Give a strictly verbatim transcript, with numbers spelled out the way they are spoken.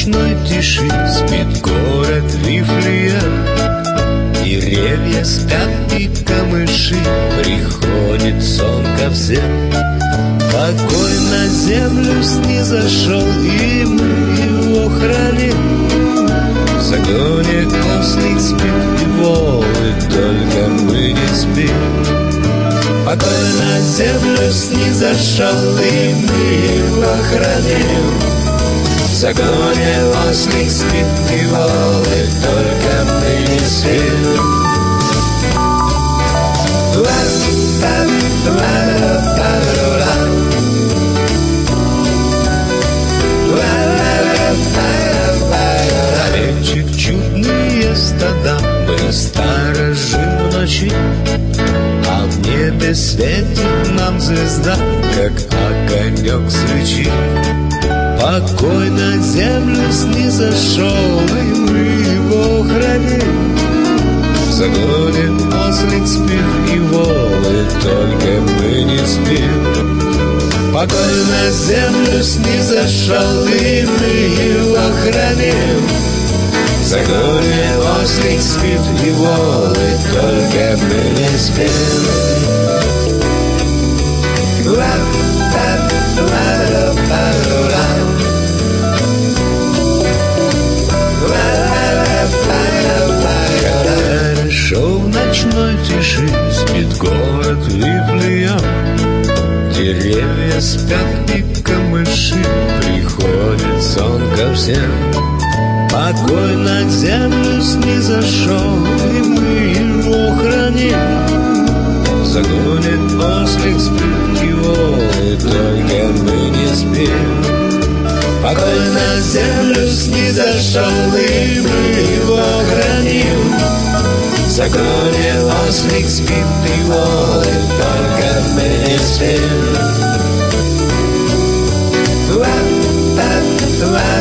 ночной тиши спит город Вифлеем. Деревья спят и камыши, приходит сон ко всем. Покой на землю снизошел, и мы его храним. В загоне ослик спит и волы, только мы не спим. Покой на землю снизошел, и мы его храним. В загоне ослик спит и волы, только мы не спим. Овечек чудные стада мы сторожим в ночи, а в небе светит нам звезда, как огонек свечи. Покой на землю снизошел, и мы его храним. В загоне ослик спит и волы, только мы не спим. Покой на землю снизошел, и мы его храним. В загоне ослик спит и волы, только мы не спим. Хорошо в ночной тиши спит город Вифлеем. Деревья спят и камыши, приходит сон ко всем. Покой над землю снизошел, и мы его храним. В загоне ослик спит и волы, только мы не спим. Покой на землю снизошел, и мы его храним. В загоне ослик спит и волы, только мы не спим.